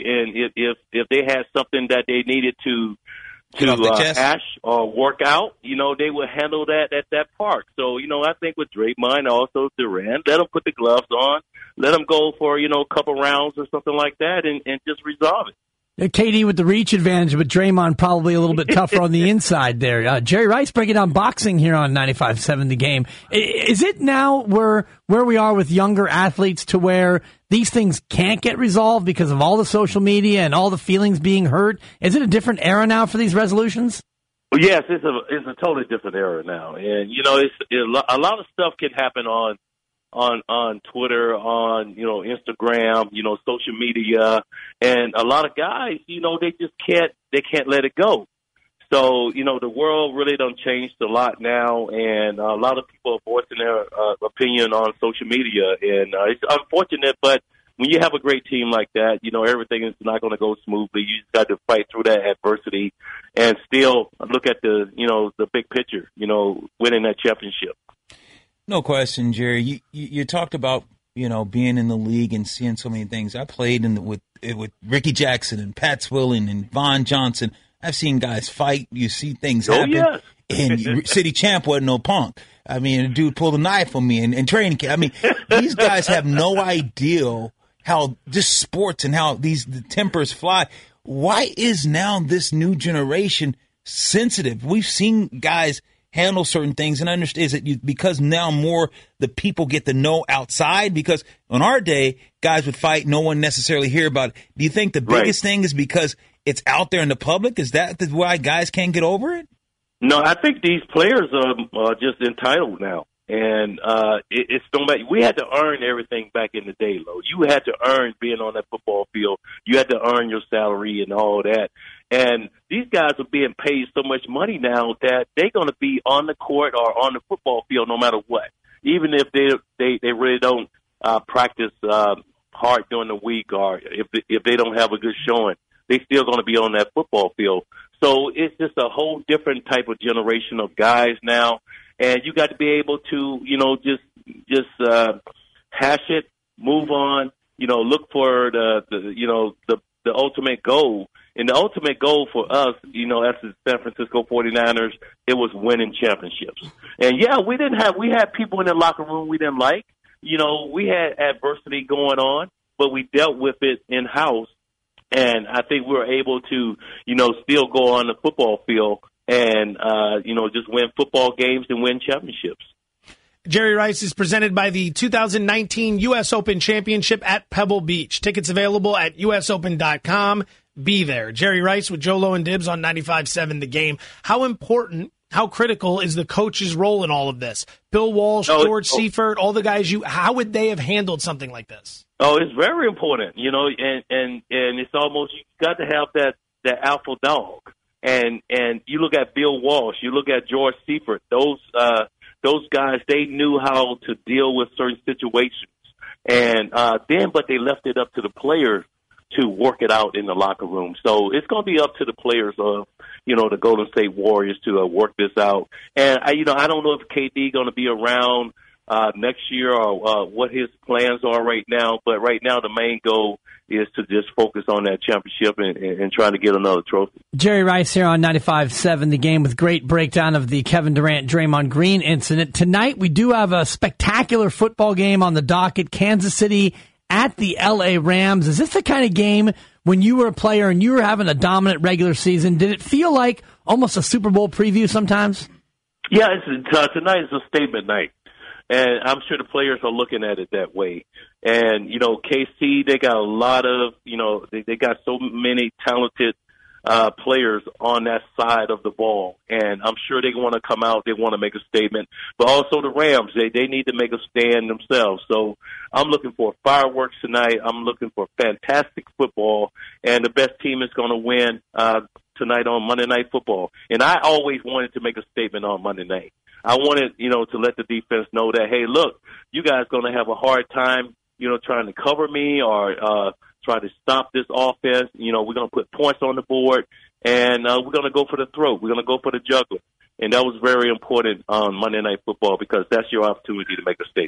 and if they had something that they needed to hash or work out, they would handle that at that park. So, I think with Draymond, also Durant, let them put the gloves on, let them go for, a couple rounds or something like that and just resolve it. KD with the reach advantage, but Draymond probably a little bit tougher on the inside there. Jerry Rice breaking down boxing here on 95.7 The Game. Is it now where we are with younger athletes to where these things can't get resolved because of all the social media and all the feelings being hurt? Is it a different era now for these resolutions? Well, yes, it's a totally different era now. And, a lot of stuff can happen on Twitter, on, Instagram, social media. And a lot of guys, they just can't let it go. So, the world really done changed a lot now. And a lot of people are voicing their opinion on social media. And it's unfortunate, but when you have a great team like that, everything is not going to go smoothly. You just got to fight through that adversity and still look at the big picture, winning that championship. No question, Jerry. You talked about, being in the league and seeing so many things. I played with Ricky Jackson and Pat Swilling and Von Johnson. I've seen guys fight. You see things happen. Yes. And City Champ wasn't no punk. I mean, a dude pulled a knife on me in training camp. I mean, these guys have no idea how just sports and how the tempers fly. Why is now this new generation sensitive? We've seen guys handle certain things and understand. Is it because now more the people get to know outside? Because on our day, guys would fight, no one necessarily hear about it. Do you think the biggest thing is because it's out there in the public? Is that why guys can't get over it? No, I think these players are just entitled now. And it's no matter. We had to earn everything back in the day, Lo. You had to earn being on that football field. You had to earn your salary and all that. And these guys are being paid so much money now that they're going to be on the court or on the football field no matter what. Even if they really don't practice hard during the week, or if they don't have a good showing, they still going to be on that football field. So it's just a whole different type of generation of guys now. And you got to be able to, just hash it, move on, look for the ultimate goal. And the ultimate goal for us, as the San Francisco 49ers, it was winning championships. And yeah, we had people in the locker room we didn't like. We had adversity going on, but we dealt with it in-house. And I think we were able to, still go on the football field and, just win football games and win championships. Jerry Rice is presented by the 2019 U.S. Open Championship at Pebble Beach. Tickets available at usopen.com. Be there. Jerry Rice with Joe Low and Dibs on 95.7 The Game. How critical is the coach's role in all of this? Bill Walsh, George Seifert, all the guys how would they have handled something like this? Oh, it's very important, and it's almost, you got to have that alpha dog. And you look at Bill Walsh, you look at George Seifert, those guys, they knew how to deal with certain situations. And but they left it up to the players to work it out in the locker room. So it's going to be up to the players of, the Golden State Warriors to work this out. And I don't know if KD going to be around next year or what his plans are right now. But right now, the main goal is to just focus on that championship and trying to get another trophy. Jerry Rice here on 95.7 The Game with great breakdown of the Kevin Durant, Draymond Green incident. Tonight, we do have a spectacular football game on the docket. Kansas City at the L.A. Rams. Is this the kind of game when you were a player and you were having a dominant regular season, did it feel like almost a Super Bowl preview sometimes? Yeah, tonight is a statement night. And I'm sure the players are looking at it that way. And, KC, they got a lot of, they got so many talented players on that side of the ball. And I'm sure they want to come out, they want to make a statement. But also the Rams, they need to make a stand themselves. So I'm looking for fireworks tonight. I'm looking for fantastic football. And the best team is going to win tonight on Monday Night Football. And I always wanted to make a statement on Monday night. I wanted, to let the defense know that, hey, look, you guys going to have a hard time, trying to cover me or try to stop this offense. We're going to put points on the board, and we're going to go for the throat. We're going to go for the jugular. And that was very important on Monday Night Football because that's your opportunity to make a statement.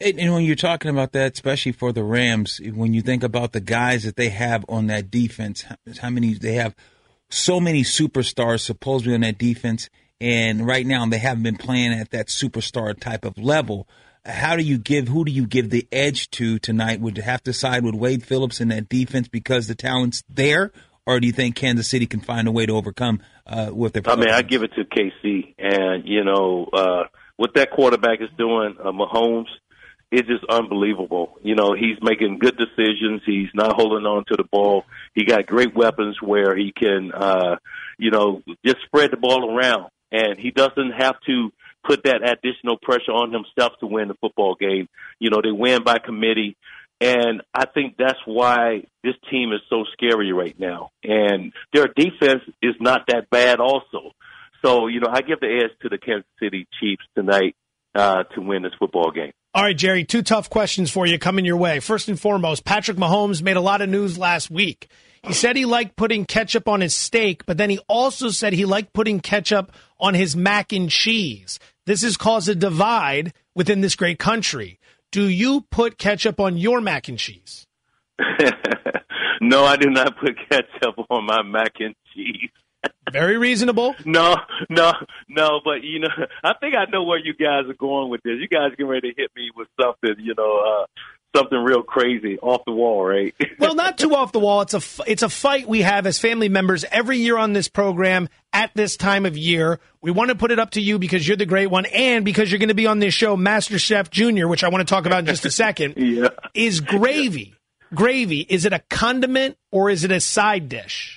And when you're talking about that, especially for the Rams, when you think about the guys that they have on that defense, how many they have, so many superstars supposedly on that defense, and right now they haven't been playing at that superstar type of level. Who do you give the edge to tonight? Would you have to side with Wade Phillips in that defense because the talent's there, or do you think Kansas City can find a way to overcome what their? I give it to KC, and what that quarterback is doing, Mahomes. It's just unbelievable. He's making good decisions. He's not holding on to the ball. He got great weapons where he can, just spread the ball around. And he doesn't have to put that additional pressure on himself to win the football game. They win by committee. And I think that's why this team is so scary right now. And their defense is not that bad also. So, I give the edge to the Kansas City Chiefs tonight to win this football game. All right, Jerry, 2 tough questions for you coming your way. First and foremost, Patrick Mahomes made a lot of news last week. He said he liked putting ketchup on his steak, but then he also said he liked putting ketchup on his mac and cheese. This has caused a divide within this great country. Do you put ketchup on your mac and cheese? No, I do not put ketchup on my mac and cheese. Very reasonable. No, but I think I know where you guys are going with this. You guys get ready to hit me with something, something real crazy, off the wall, right? Well, not too off the wall. It's a fight we have as family members every year on this program at this time of year. We want to put it up to you because you're the great one and because you're going to be on this show, MasterChef Junior, which I want to talk about in just a second. Yeah. Is gravy, is it a condiment or is it a side dish?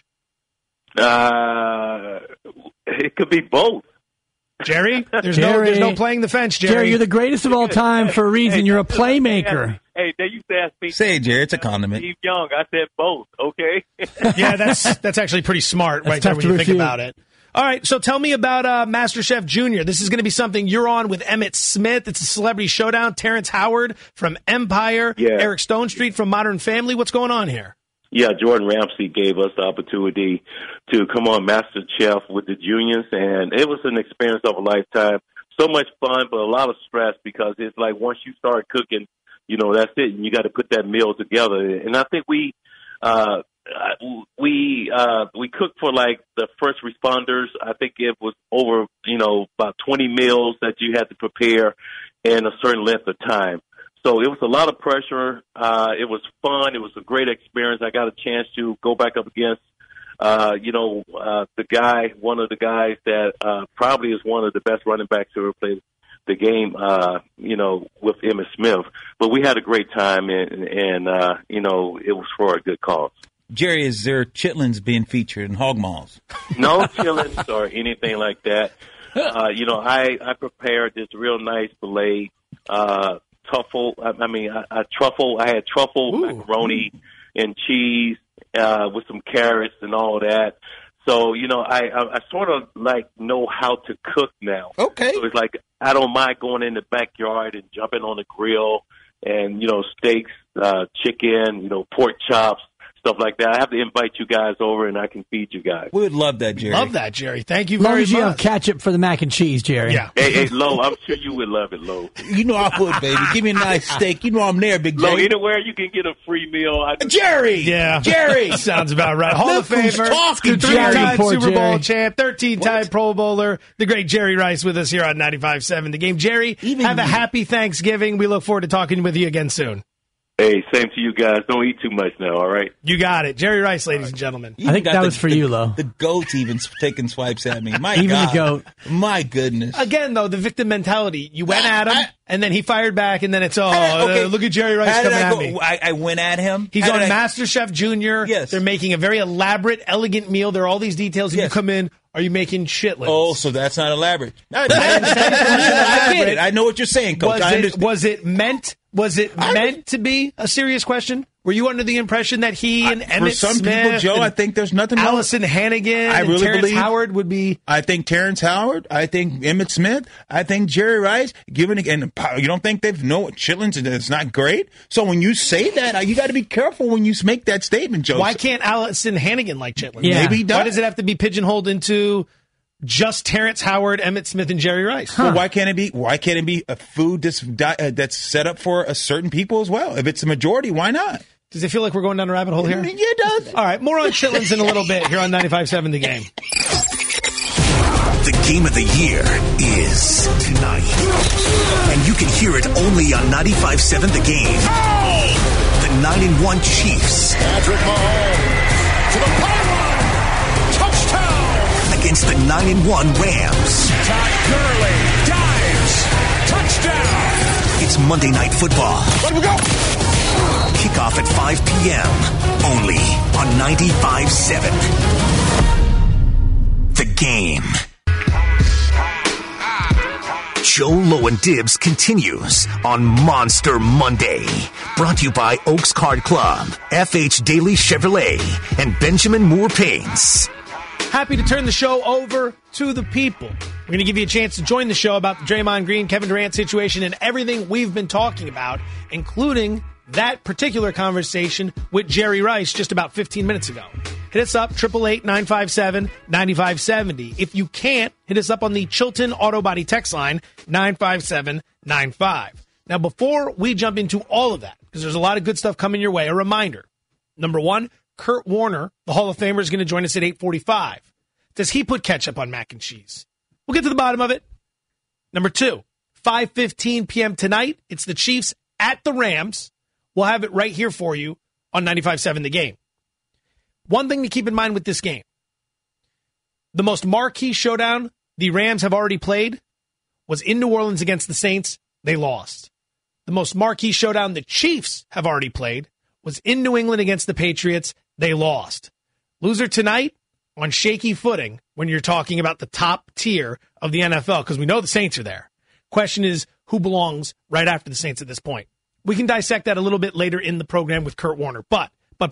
It could be both. Jerry, there's no playing the fence, Jerry. Jerry, you're the greatest of all time for a reason. You're a playmaker. Hey, they used to ask me. Say, Jerry, it's a condiment. Steve Young, I said both. Okay. Yeah, that's actually pretty smart right there when you think about it. All right, so tell me about MasterChef Junior. This is going to be something you're on with Emmitt Smith. It's a celebrity showdown. Terrence Howard from Empire. Yeah. Eric Stonestreet from Modern Family. What's going on here? Yeah, Jordan Ramsey gave us the opportunity to come on MasterChef with the juniors, and it was an experience of a lifetime. So much fun, but a lot of stress because it's like once you start cooking, that's it, and you got to put that meal together. And I think we cooked for like the first responders. I think it was over, about 20 meals that you had to prepare in a certain length of time. So it was a lot of pressure. It was fun. It was a great experience. I got a chance to go back up against, one of the guys that probably is one of the best running backs who ever played the game, with Emmitt Smith. But we had a great time, and it was for a good cause. Jerry, is there chitlins being featured in hog maws? No chitlins or anything like that. I prepared this real nice filet. Truffle. I had truffle, macaroni, and cheese with some carrots and all that. So I sort of like know how to cook now. Okay. So it's like I don't mind going in the backyard and jumping on the grill and steaks, chicken, pork chops. Stuff like that. I have to invite you guys over, and I can feed you guys. We would love that, Jerry. Love that, Jerry. Thank you As long very as you much. have ketchup for the mac and cheese, Jerry. Yeah. Hey, Lo, I'm sure you would love it, Lo. You know I would, baby. Give me a nice steak. You know I'm there, Big Lo, Jerry. anywhere you can get a free meal. Jerry! Yeah. Jerry! Sounds about right. Hall of Look who's Famer, talking, Jerry. 3-time Poor Super Bowl Jerry. champ, 13-time Pro Bowler, the great Jerry Rice with us here on 95.7 The Game. Jerry, have a happy Thanksgiving. We look forward to talking with you again soon. Hey, same to you guys. Don't eat too much now, all right? You got it. Jerry Rice, ladies and gentlemen. I think that was for you, Lo. The goat's even taking swipes at me. My Even God. the goat. My goodness. Again, though, the victim mentality. You went at him, and then he fired back, and then it's, look at Jerry Rice How did coming I at go? me. I went at him. He's How on did I- MasterChef Junior. Yes. They're making a very elaborate, elegant meal. There are all these details. And Yes. you come in, are you making chitlins? Oh, so that's not elaborate. I get it. I know what you're saying, Coach. I understand. Was it meant to be a serious question? Were you under the impression that he and Emmitt For some Smith people, Joe, and I think there's nothing wrong. Allison Hannigan I and really Terrence believe- Howard would be? I think Terrence Howard. I think Emmitt Smith. I think Jerry Rice. And you don't think they've know chitlins and it's not great. So when you say that, you got to be careful when you make that statement, Joe. Why can't Allison Hannigan like chitlins? Yeah. Maybe he does. Why does it have to be pigeonholed into Just Terrence Howard, Emmitt Smith, and Jerry Rice. Well, why can't it be a food that's set up for a certain people as well? If it's a majority, why not? Does it feel like we're going down a rabbit hole here? Yeah, it does. All right, more on Chitlins in a little bit here on 95.7 The Game. The game of the year is tonight. And you can hear it only on 95.7 The Game. The 9-1 Chiefs. Patrick Mahomes to the pylon. Touchdown. Against the 9-1 Rams. Todd Gurley dives. Touchdown. It's Monday Night Football. Let we go. Kickoff at 5 p.m. Only on 95.7 The Game. Jolo and Dibs continues on Monster Monday. Brought to you by Oaks Card Club, FH Daily Chevrolet, and Benjamin Moore Paints. Happy to turn the show over to the people. We're going to give you a chance to join the show about the Draymond Green, Kevin Durant situation and everything we've been talking about, including that particular conversation with Jerry Rice just about 15 minutes ago. Hit us up, 888-957-9570. If you can't, hit us up on the Chilton Auto Body text line, 95795. Now, before we jump into all of that, because there's a lot of good stuff coming your way, a reminder. Number one, Kurt Warner, the Hall of Famer, is going to join us at 8:45. Does he put ketchup on mac and cheese? We'll get to the bottom of it. Number two, 5:15 p.m. tonight, it's the Chiefs at the Rams. We'll have it right here for you on 95.7 The Game. One thing to keep in mind with this game, the most marquee showdown the Rams have already played was in New Orleans against the Saints. They lost. The most marquee showdown the Chiefs have already played was in New England against the Patriots. They lost. Loser tonight on shaky footing when you're talking about the top tier of the NFL, because we know the Saints are there. Question is, who belongs right after the Saints at this point? We can dissect that a little bit later in the program with Kurt Warner. But.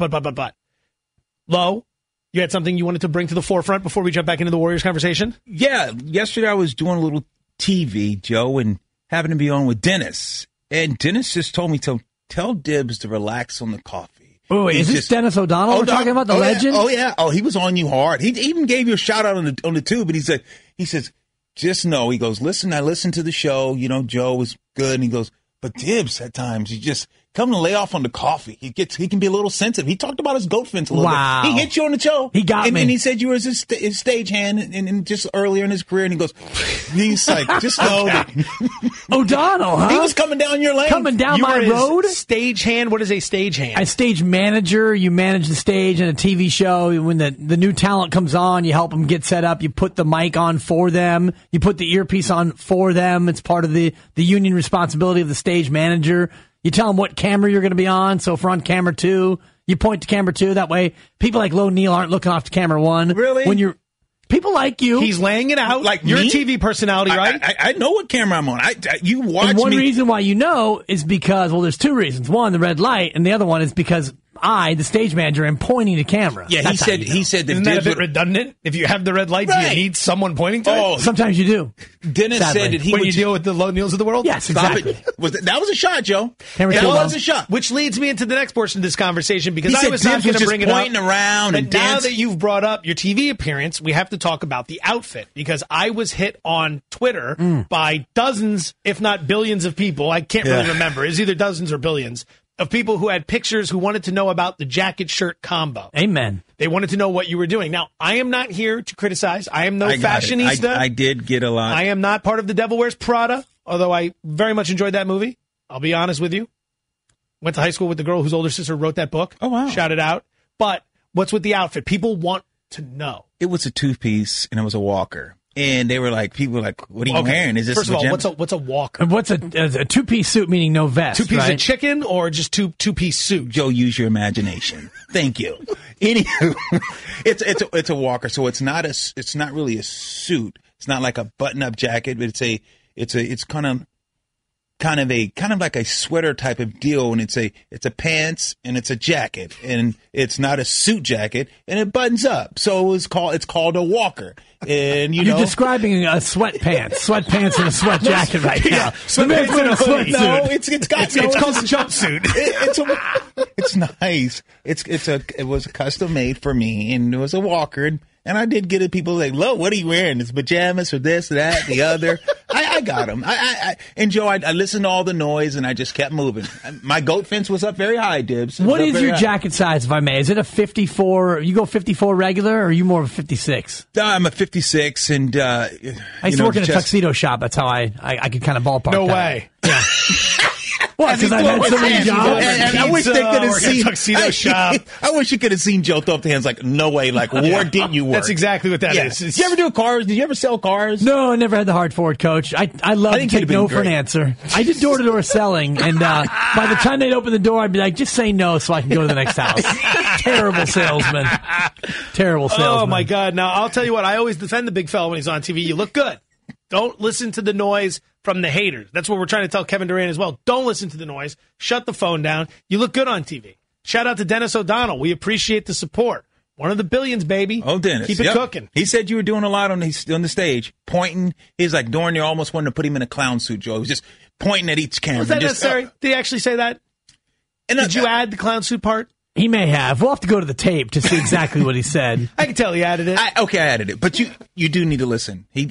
Lo, you had something you wanted to bring to the forefront before we jump back into the Warriors conversation? Yeah, yesterday I was doing a little TV, Joe, and having to be on with Dennis. And Dennis just told me to tell Dibs to relax on the coffee. Oh, wait, is this Dennis O'Donnell we're talking about, the legend? Yeah. Oh, he was on you hard. He even gave you a shout out on the tube, but he says, just know, he goes, listen, I listened to the show, Joe was good, and he goes, but Dibs, at times, he just come to lay off on the coffee. He can be a little sensitive. He talked about his goat fence a little bit. He hit you on the show. He got me. And he said you were his stagehand and just earlier in his career. And he's like, just know that. O'Donnell, huh? He was coming down your lane. Coming down my road? Stagehand? What is a stagehand? A stage manager. You manage the stage in a TV show. When the new talent comes on, you help them get set up. You put the mic on for them. You put the earpiece on for them. It's part of the union responsibility of the stage manager. You tell them what camera you're going to be on. So if we're on camera 2, you point to camera 2. That way, people like Lo Neal aren't looking off to camera 1. Really? When people like you. He's laying it out. Like you're me? a TV personality, right? I know what camera I'm on. You watch me. And one reason why you know is because, there's 2 reasons. One, the red light, and the other one is because I, the stage manager, am pointing to camera. Yeah, he said that Isn't that a bit redundant? If you have the red light, do you need someone pointing to it? Sometimes you do. Dennis said that he when would you deal with the Lo Neals of the world? Yes, exactly. That was a shot, Joe. That was a shot. Which leads me into the next portion of this conversation, because he I was said not going to bring it up. pointing around and now dancing. that you've brought up your TV appearance, we have to talk about the outfit, because I was hit on Twitter by dozens, if not billions of people. I can't really remember. It's either dozens or billions of people who had pictures who wanted to know about the jacket-shirt combo. Amen. They wanted to know what you were doing. Now, I am not here to criticize. I am no fashionista. I did get a lot. I am not part of The Devil Wears Prada, although I very much enjoyed that movie. I'll be honest with you. Went to high school with the girl whose older sister wrote that book. Oh, wow. Shout it out. But what's with the outfit? People want to know. It was a 2-piece, and it was a walker. And people were like, what are you wearing? Is this First of all, what's a walker? What's a 2-piece suit, meaning no vest? 2 pieces right? of chicken or just two-piece suit? Joe, use your imagination. Thank you. Anywho, it's a walker, so it's not really a suit. It's not like a button-up jacket, but it's kind of like a sweater type of deal, and it's a pants and it's a jacket, and it's not a suit jacket, and it buttons up. So it's called a walker. And you're describing a sweatpants and a sweat jacket right now. Sweatpants and a hoodie. No, it's called a jumpsuit. It's nice. It was custom made for me, and it was a walker. And And I did get it. People like, "Look, what are you wearing? It's pajamas or this, that, the other." I got them. And Joe, I listened to all the noise, and I just kept moving. My goat fence was up very high, Dibs. What is your jacket size, if I may? Is it a 54? You go 54 regular, or are you more of a 56? I'm a 56, and I used to work in a tuxedo shop. That's how I could kind of ballpark. No that. way. Yeah. What? Because I've had so many jobs. And I wish they could have seen tuxedo shop. I wish you could have seen Joe throw up the hands like, no way, like, where didn't you work? That's exactly what that is. Did you ever do cars? Did you ever sell cars? No, I never had the heart for it, Coach. I love to take no for an answer. I did door-to-door selling, and by the time they'd open the door, I'd be like, just say no so I can go to the next house. Terrible salesman. Terrible salesman. Oh, my God. Now, I'll tell you what. I always defend the big fella when he's on TV. You look good. Don't listen to the noise from the haters. That's what we're trying to tell Kevin Durant as well. Don't listen to the noise. Shut the phone down. You look good on TV. Shout out to Dennis O'Donnell. We appreciate the support. One of the billions, baby. Oh, Dennis. Keep it cooking. He said you were doing a lot on the stage, pointing. He's like, Dorn, you almost wanted to put him in a clown suit, Joe. He was just pointing at each camera. Was that necessary? Did he actually say that? Did you add the clown suit part? He may have. We'll have to go to the tape to see exactly what he said. I can tell he added it. I added it. But you do need to listen. He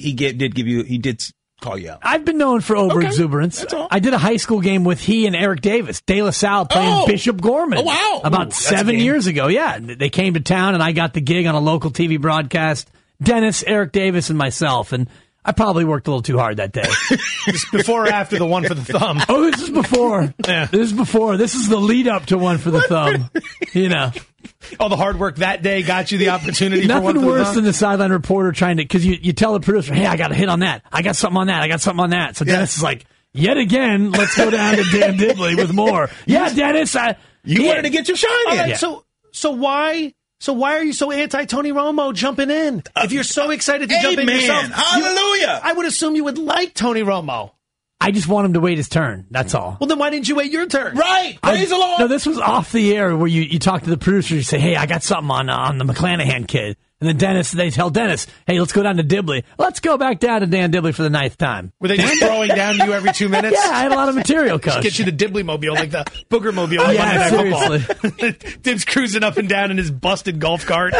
did call you out. I've been known for over-exuberance. That's all. I did a high school game with he and Eric Davis, De La Salle, playing Bishop Gorman. Oh, wow. About 7 years ago. Yeah, they came to town, and I got the gig on a local TV broadcast. Dennis, Eric Davis, and myself. And I probably worked a little too hard that day. Just before or after the one for the thumb? Oh, this is before. Yeah. This is before. This is the lead-up to one for the thumb. You know. All the hard work that day got you the opportunity for one Nothing for the worse thumb? than the sideline reporter trying to, because you tell the producer, hey, I got a hit on that. I got something on that. I got something on that. So Dennis is like, yet again, let's go down to Dan Dibley with more. Yeah, Dennis. You wanted to get your shine in. Right, so why are you so anti-Tony Romo jumping in? If you're so excited to jump in yourself. Hallelujah. I would assume you would like Tony Romo. I just want him to wait his turn. That's all. Well, then why didn't you wait your turn? Right. Praise the Lord. No, this was off the air where you talk to the producer. You say, hey, I got something on the McClanahan kid. And then they tell Dennis, hey, let's go down to Dibley. Let's go back down to Dan Dibley for the 9th time. Were they just throwing down to you every 2 minutes? Yeah, I had a lot of material, Coach. Just get you the Dibley mobile, like the Booger mobile. Yeah, Monday Night seriously. Football. Dib's cruising up and down in his busted golf cart.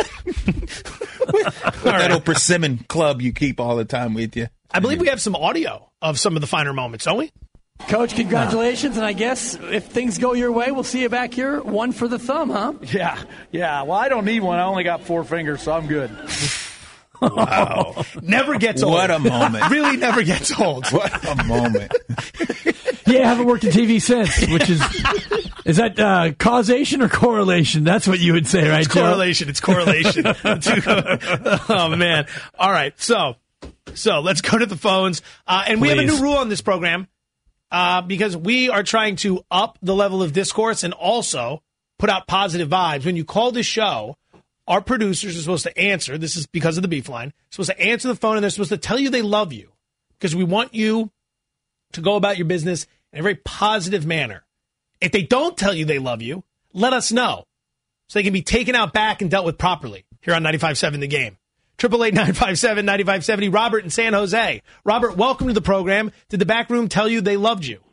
That old persimmon club you keep all the time with you. I believe we have some audio of some of the finer moments, don't we? Coach, congratulations, and I guess if things go your way, we'll see you back here. One for the thumb, huh? Yeah. Well, I don't need one. I only got 4 fingers, so I'm good. Wow. Never gets old. What a moment. Really never gets old. What a moment. Yeah, I haven't worked in TV since, which is that causation or correlation? That's what you would say, right, It's Joe? correlation. It's correlation. Oh, man. All right. So let's go to the phones. And we have a new rule on this program because we are trying to up the level of discourse and also put out positive vibes. When you call this show, our producers are supposed to answer. This is because of the beef line. Supposed to answer the phone, and they're supposed to tell you they love you because we want you to go about your business in a very positive manner. If they don't tell you they love you, let us know so they can be taken out back and dealt with properly here on 95.7 The Game. 888-957-9570. Robert in San Jose. Robert, welcome to the program. Did the back room tell you they loved you?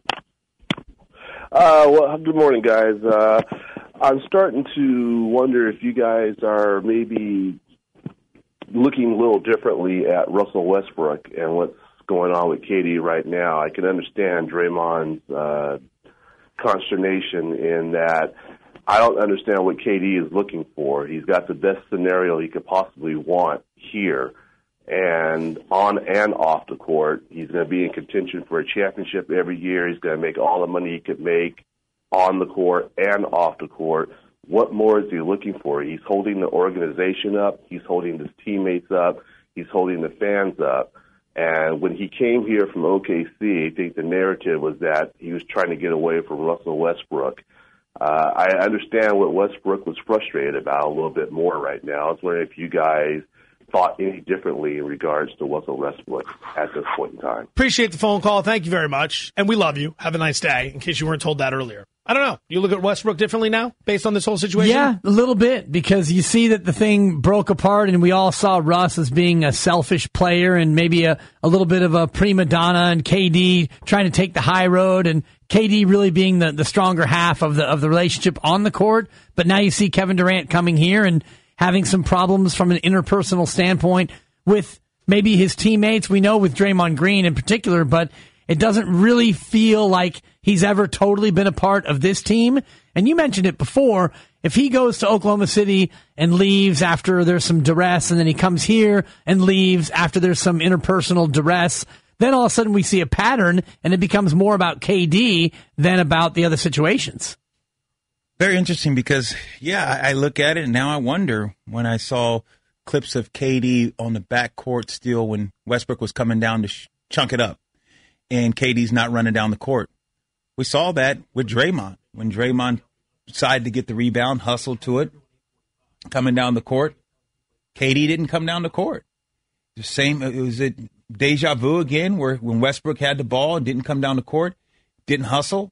Well, good morning, guys. I'm starting to wonder if you guys are maybe looking a little differently at Russell Westbrook and what's going on with KD right now. I can understand Draymond's consternation in that I don't understand what KD is looking for. He's got the best scenario he could possibly want here, and on and off the court. He's going to be in contention for a championship every year. He's going to make all the money he could make on the court and off the court. What more is he looking for? He's holding the organization up. He's holding his teammates up. He's holding the fans up. And when he came here from OKC, I think the narrative was that he was trying to get away from Russell Westbrook. I understand what Westbrook was frustrated about a little bit more right now. I was wondering if you guys thought any differently in regards to Russell Westbrook at this point in time. Appreciate the phone call. Thank you very much. And we love you. Have a nice day, in case you weren't told that earlier. I don't know. You look at Westbrook differently now based on this whole situation? Yeah, a little bit, because you see that the thing broke apart and we all saw Russ as being a selfish player and maybe a little bit of a prima donna, and KD trying to take the high road, and KD really being the stronger half of the relationship on the court. But now you see Kevin Durant coming here, and having some problems from an interpersonal standpoint with maybe his teammates. We know with Draymond Green in particular, but it doesn't really feel like he's ever totally been a part of this team. And you mentioned it before. If he goes to Oklahoma City and leaves after there's some duress, and then he comes here and leaves after there's some interpersonal duress, then all of a sudden we see a pattern, and it becomes more about KD than about the other situations. Very interesting because, I look at it and now I wonder when I saw clips of KD on the backcourt still when Westbrook was coming down to chunk it up and KD's not running down the court. We saw that with Draymond. When Draymond decided to get the rebound, hustled to it, coming down the court, KD didn't come down the court. The same, it was a deja vu again where when Westbrook had the ball and didn't come down the court, didn't hustle.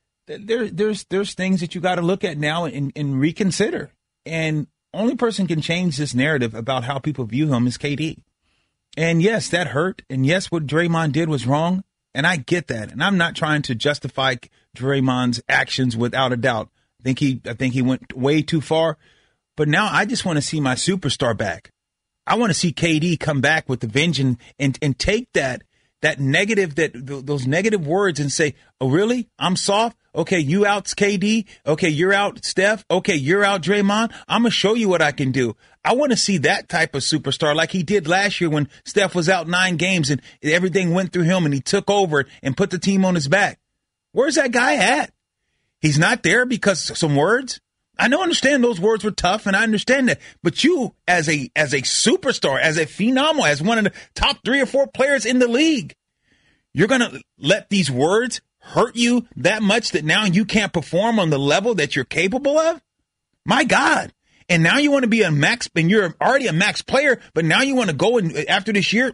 There's things that you got to look at now and reconsider. And only person can change this narrative about how people view him is KD. And yes, that hurt. And yes, what Draymond did was wrong. And I get that. And I'm not trying to justify Draymond's actions without a doubt. I think he went way too far. But now I just want to see my superstar back. I want to see KD come back with the vengeance and take that negative, those negative words and say, oh, really? I'm soft? Okay, you out, KD. Okay, you're out, Steph. Okay, you're out, Draymond. I'm going to show you what I can do. I want to see that type of superstar like he did last year when Steph was out 9 games and everything went through him and he took over and put the team on his back. Where's that guy at? He's not there because of some words. I understand those words were tough, and I understand that. But you, as a superstar, as a phenomenal, as one of the top 3 or 4 players in the league, you're going to let these words hurt you that much that now you can't perform on the level that you're capable of? My God. And now you want to be a max, and you're already a max player, but now you want to go and after this year,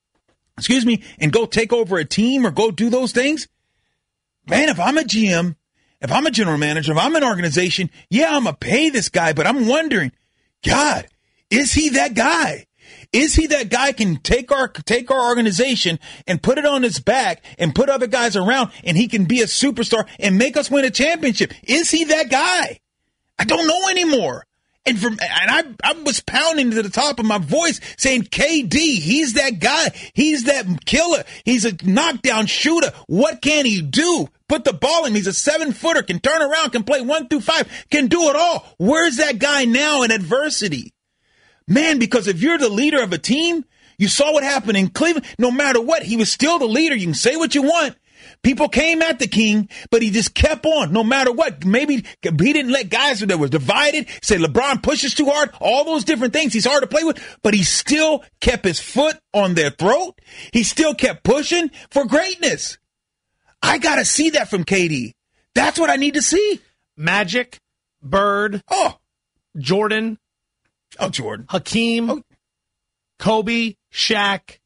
and go take over a team or go do those things? Man, if I'm a GM, if I'm a general manager, if I'm an organization, I'm going to pay this guy, but I'm wondering, God, is he that guy? Is he that guy can take our organization and put it on his back and put other guys around and he can be a superstar and make us win a championship? Is he that guy? I don't know anymore. And I was pounding to the top of my voice saying, KD, he's that guy. He's that killer. He's a knockdown shooter. What can he do? Put the ball in. He's a 7-footer, can turn around, can play 1 through 5, can do it all. Where's that guy now in adversity? Man, because if you're the leader of a team, you saw what happened in Cleveland. No matter what, he was still the leader. You can say what you want. People came at the king, but he just kept on no matter what. Maybe he didn't let guys that were divided say LeBron pushes too hard, all those different things. He's hard to play with, but he still kept his foot on their throat. He still kept pushing for greatness. I got to see that from KD. That's what I need to see. Magic, Bird, Jordan. Oh, Jordan. Hakeem, Kobe, Shaq.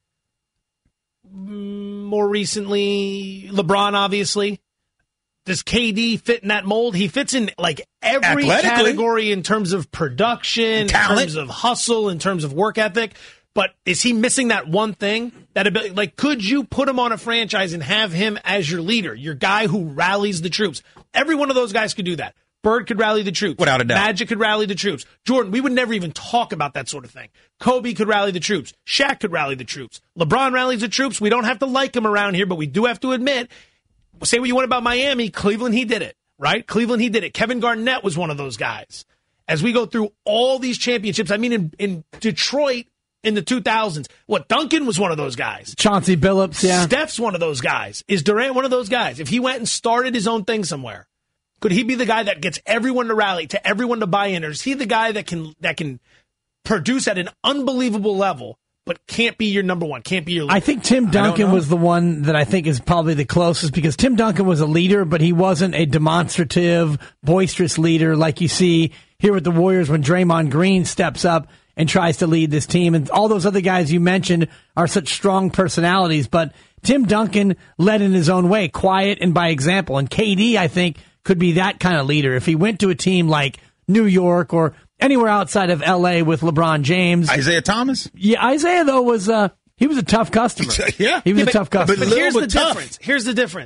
More recently, LeBron, obviously. Does KD fit in that mold? He fits in like every category in terms of production, talent, in terms of hustle, in terms of work ethic. But is he missing that one thing? That ability, like, could you put him on a franchise and have him as your leader, your guy who rallies the troops? Every one of those guys could do that. Bird could rally the troops. Without a doubt. Magic could rally the troops. Jordan, we would never even talk about that sort of thing. Kobe could rally the troops. Shaq could rally the troops. LeBron rallies the troops. We don't have to like him around here, but we do have to admit, say what you want about Miami, Cleveland, he did it, right? Cleveland, he did it. Kevin Garnett was one of those guys. As we go through all these championships, I mean, in Detroit in the 2000s, Duncan was one of those guys. Chauncey Billups, yeah. Steph's one of those guys. Is Durant one of those guys? If he went and started his own thing somewhere, could he be the guy that gets everyone to rally, to everyone to buy in? Or is he the guy that can produce at an unbelievable level, but can't be your number one, can't be your leader? I think Tim Duncan was the one that I think is probably the closest, because Tim Duncan was a leader, but he wasn't a demonstrative, boisterous leader like you see here with the Warriors when Draymond Green steps up and tries to lead this team. And all those other guys you mentioned are such strong personalities, but Tim Duncan led in his own way, quiet and by example. And KD, I think, could be that kind of leader. If he went to a team like New York or anywhere outside of L.A. with LeBron James. Isaiah Thomas? Yeah, Isaiah, though, he was a tough customer. Yeah. He was a tough customer. But here's the difference. Here's the difference.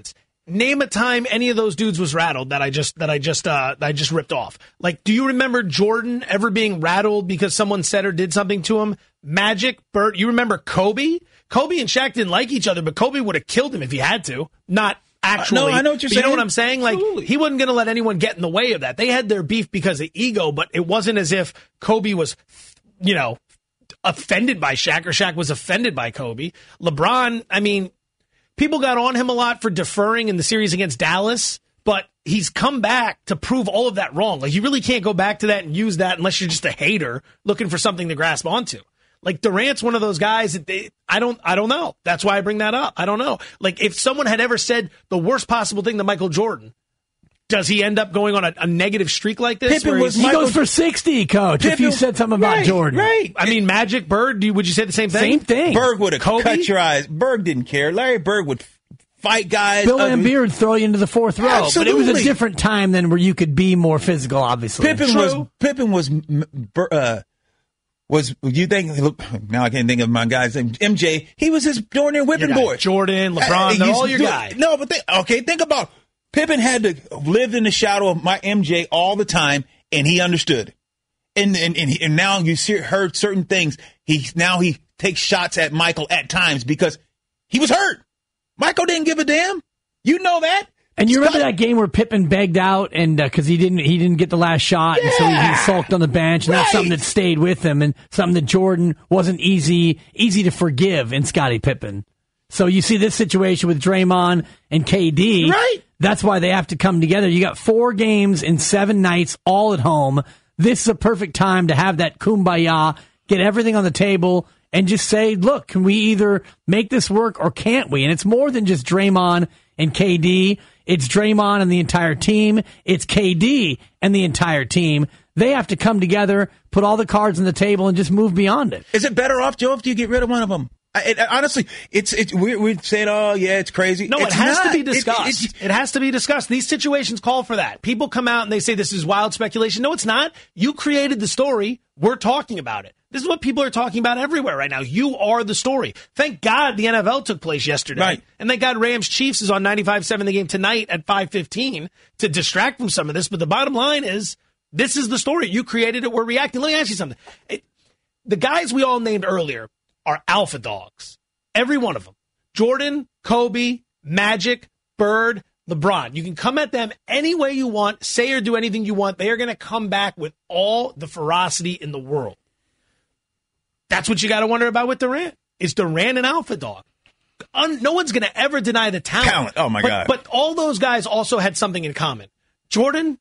Name a time any of those dudes was rattled that I just ripped off. Like, do you remember Jordan ever being rattled because someone said or did something to him? Magic, Bird, you remember Kobe? Kobe and Shaq didn't like each other, but Kobe would have killed him if he had to. Not actually. No, I know what you're saying. You know what I'm saying? Like, Absolutely. he wasn't going to let anyone get in the way of that. They had their beef because of ego, but it wasn't as if Kobe was, offended by Shaq or Shaq was offended by Kobe. LeBron, I mean, people got on him a lot for deferring in the series against Dallas, but he's come back to prove all of that wrong. Like, you really can't go back to that and use that unless you're just a hater looking for something to grasp onto. Like, Durant's one of those guys that I don't know. That's why I bring that up. I don't know. Like, if someone had ever said the worst possible thing to Michael Jordan, does he end up going on a negative streak like this? Pippen was He goes for 60, Coach, if you said something about Jordan. Right. I mean, Magic, Bird, would you say the same thing? Same thing. Berg would have cut your eyes. Berg didn't care. Larry Bird would fight guys. Bill Laimbeer would throw you into the fourth row. Absolutely. But it was a different time than where you could be more physical, obviously. Pippen was you think? Look, now I can't think of my guy's name. MJ. He was his darn near whipping boy. Jordan, LeBron, they're all your guys. No, but think about Pippen had to live in the shadow of my MJ all the time, and he understood. And now you heard certain things. He takes shots at Michael at times because he was hurt. Michael didn't give a damn. You know that. And you remember that game where Pippen begged out and because he didn't get the last shot, and so he sulked on the bench, and that's something that stayed with him, and something that Jordan wasn't easy to forgive in Scottie Pippen. So you see this situation with Draymond and KD. Right. That's why they have to come together. You got 4 games in 7 nights, all at home. This is a perfect time to have that kumbaya, get everything on the table, and just say, look, can we either make this work or can't we? And it's more than just Draymond and KD. It's Draymond and the entire team. It's KD and the entire team. They have to come together, put all the cards on the table, and just move beyond it. Is it better off, Joe, if you get rid of one of them? Honestly, we're saying, oh, yeah, it's crazy. No, it has to be discussed. It has to be discussed. These situations call for that. People come out and they say this is wild speculation. No, it's not. You created the story. We're talking about it. This is what people are talking about everywhere right now. You are the story. Thank God the NFL took place yesterday. Right. And thank God Rams Chiefs is on 95.7 the game tonight at 5:15 to distract from some of this. But the bottom line is, this is the story. You created it. We're reacting. Let me ask you something. The guys we all named earlier are alpha dogs. Every one of them. Jordan, Kobe, Magic, Bird, LeBron. You can come at them any way you want, say or do anything you want. They are going to come back with all the ferocity in the world. That's what you got to wonder about with Durant. Is Durant an alpha dog? No one's going to ever deny the talent. Oh, my God. But all those guys also had something in common. Jordan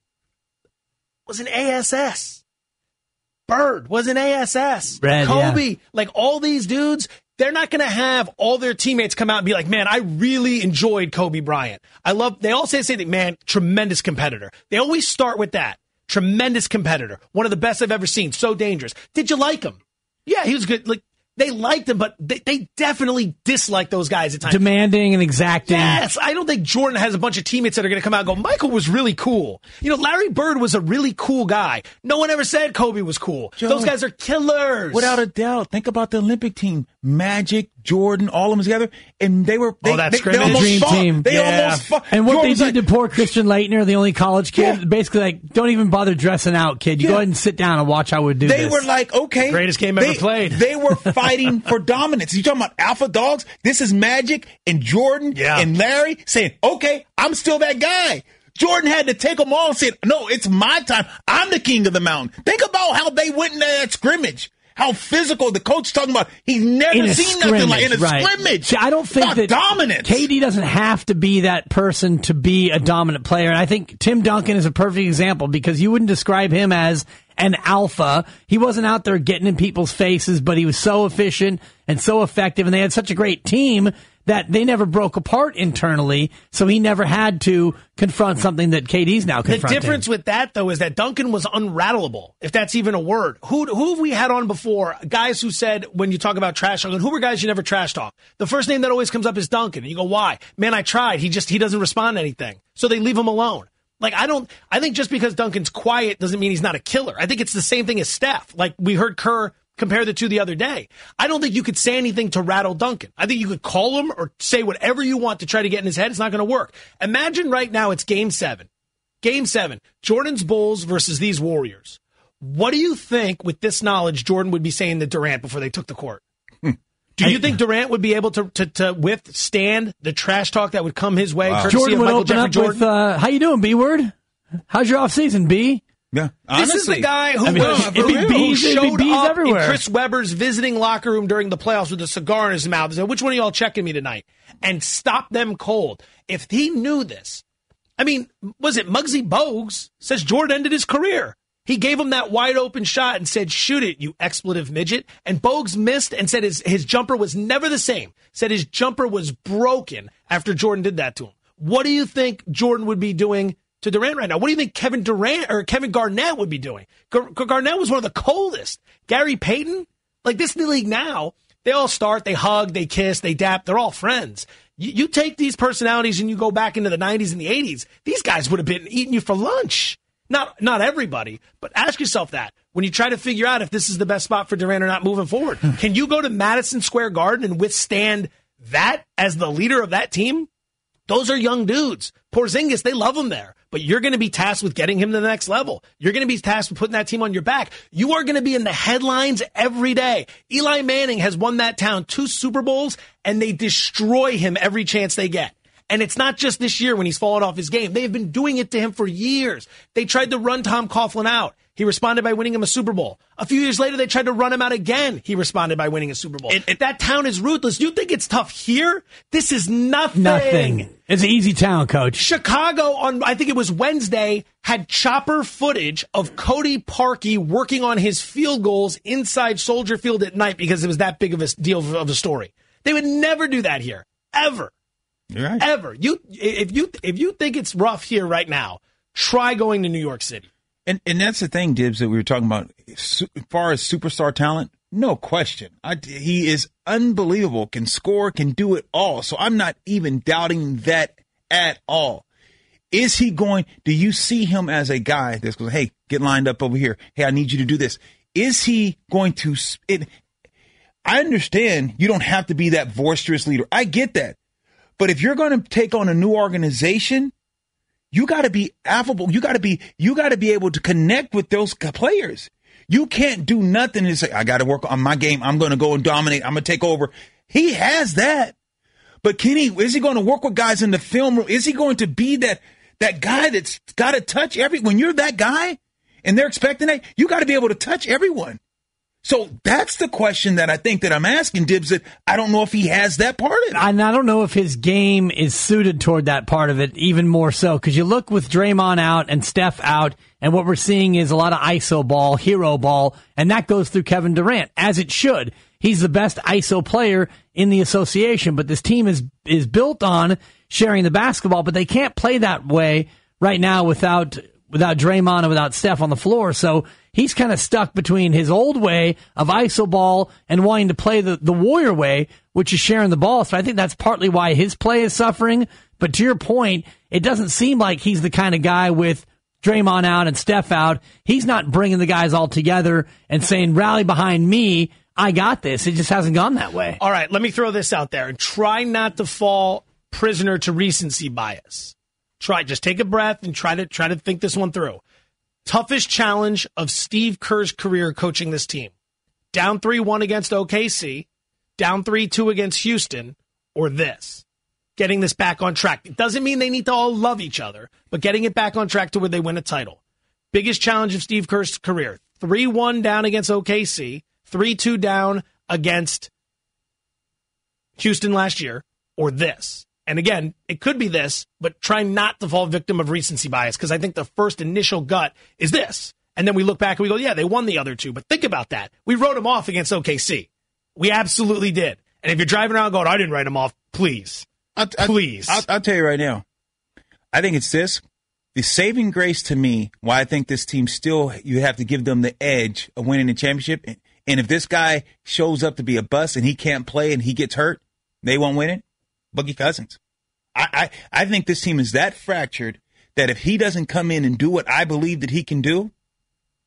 was an ASS. Bird was an ASS. Kobe, like all these dudes, they're not going to have all their teammates come out and be like, man, I really enjoyed Kobe Bryant. They all say the same thing, man, tremendous competitor. They always start with that. Tremendous competitor. One of the best I've ever seen. So dangerous. Did you like him? Yeah, he was good. Like, they liked him, but they definitely disliked those guys at times. Demanding and exacting. Yes, I don't think Jordan has a bunch of teammates that are going to come out and go, Michael was really cool. Larry Bird was a really cool guy. No one ever said Kobe was cool. Joe, those guys are killers. Without a doubt. Think about the Olympic team. Magic, Jordan, all of them together. And they were... that scrimmage. They Dream fought. team. They almost fought. And what Jordan's they did to poor Christian Laettner, the only college kid, basically like, don't even bother dressing out, kid. You go ahead and sit down and watch how we do this. They were like, okay. Greatest game ever played. They were fighting for dominance. You talking about alpha dogs? This is Magic and Jordan and Larry saying, okay, I'm still that guy. Jordan had to take them all and say, no, it's my time. I'm the king of the mountain. Think about how they went into that scrimmage. How physical the coach talking about. He's never seen nothing like in a scrimmage. See, I don't think that dominance. KD doesn't have to be that person to be a dominant player. And I think Tim Duncan is a perfect example because you wouldn't describe him as an alpha. He wasn't out there getting in people's faces, but he was so efficient and so effective. And they had such a great team that they never broke apart internally, so he never had to confront something that KD's now confronting. The difference with that, though, is that Duncan was unrattleable, if that's even a word. Who have we had on before? Guys who said, when you talk about trash talking, who were guys you never trash talk? The first name that always comes up is Duncan. And you go, why? Man, I tried. He doesn't respond to anything. So they leave him alone. Like, I think just because Duncan's quiet doesn't mean he's not a killer. I think it's the same thing as Steph. Like, we heard Kerr compare the two the other day. I don't think you could say anything to rattle Duncan. I think you could call him or say whatever you want to try to get in his head. It's not going to work. Imagine right now it's Game 7. Game 7, Jordan's Bulls versus these Warriors. What do you think, with this knowledge, Jordan would be saying to Durant before they took the court? Do you think Durant would be able to withstand the trash talk that would come his way? Wow. Jordan would Michael open Jeffrey up Jordan? with, how you doing, B-word? How's your offseason, B? Yeah, honestly. This is the guy who, it'd be bees showed up everywhere. in Chris Webber's visiting locker room during the playoffs with a cigar in his mouth and said, which one of y'all checking me tonight? And stop them cold. If he knew this, I mean, was it Muggsy Bogues says Jordan ended his career? He gave him that wide open shot and said, shoot it, you expletive midget. And Bogues missed and said his jumper was never the same. Said his jumper was broken after Jordan did that to him. What do you think Jordan would be doing to Durant right now? What do you think Kevin Garnett would be doing? Garnett was one of the coldest. Gary Payton, like this in the league now, they all start, they hug, they kiss, they dap, they're all friends. You take these personalities and you go back into the 90s and the 80s, these guys would have been eating you for lunch. Not everybody, but ask yourself that when you try to figure out if this is the best spot for Durant or not moving forward. Can you go to Madison Square Garden and withstand that as the leader of that team? Those are young dudes. Porzingis, they love him there. But you're going to be tasked with getting him to the next level. You're going to be tasked with putting that team on your back. You are going to be in the headlines every day. Eli Manning has won that town 2 Super Bowls, and they destroy him every chance they get. And it's not just this year when he's fallen off his game. They've been doing it to him for years. They tried to run Tom Coughlin out. He responded by winning him a Super Bowl. A few years later, they tried to run him out again. He responded by winning a Super Bowl. That town is ruthless. You think it's tough here? This is nothing. Nothing. It's an easy town, Coach. Chicago, on I think it was Wednesday, had chopper footage of Cody Parkey working on his field goals inside Soldier Field at night because it was that big of a deal of a story. They would never do that here. Ever. You're right. Ever. If you think it's rough here right now, try going to New York City. And that's the thing, Dibbs, that we were talking about. As far as superstar talent, no question. He is unbelievable, can score, can do it all. So I'm not even doubting that at all. Is he going, do you see him as a guy that's going, hey, get lined up over here. Hey, I need you to do this. Is he going to, I understand you don't have to be that boisterous leader. I get that. But if you're going to take on a new organization, you got to be affable. You got to be able to connect with those players. You can't do nothing and say, I got to work on my game. I'm going to go and dominate. I'm going to take over. He has that. But is he going to work with guys in the film room? Is he going to be that guy that's got to touch when you're that guy and they're expecting that, you got to be able to touch everyone. So that's the question that I think that I'm asking Dibbs, that I don't know if he has that part of it. And I don't know if his game is suited toward that part of it even more so, because you look with Draymond out and Steph out, and what we're seeing is a lot of ISO ball, hero ball, and that goes through Kevin Durant, as it should. He's the best ISO player in the association, but this team is built on sharing the basketball, but they can't play that way right now without Draymond and without Steph on the floor. So he's kind of stuck between his old way of ISO ball and wanting to play the Warrior way, which is sharing the ball. So I think that's partly why his play is suffering. But to your point, it doesn't seem like he's the kind of guy with Draymond out and Steph out. He's not bringing the guys all together and saying, rally behind me. I got this. It just hasn't gone that way. All right, let me throw this out there and try not to fall prisoner to recency bias. Just take a breath and try to think this one through. Toughest challenge of Steve Kerr's career coaching this team. Down 3-1 against OKC, down 3-2 against Houston, or this. Getting this back on track. It doesn't mean they need to all love each other, but getting it back on track to where they win a title. Biggest challenge of Steve Kerr's career. 3-1 down against OKC, 3-2 down against Houston last year, or this. And again, it could be this, but try not to fall victim of recency bias, because I think the first initial gut is this. And then we look back and we go, yeah, they won the other two. But think about that. We wrote them off against OKC. We absolutely did. And if you're driving around going, I didn't write them off, please. Please. I'll tell you right now. I think it's this. The saving grace to me, why I think this team still, you have to give them the edge of winning the championship. And if this guy shows up to be a bust and he can't play and he gets hurt, they won't win it. Boogie Cousins. I think this team is that fractured that if he doesn't come in and do what I believe that he can do,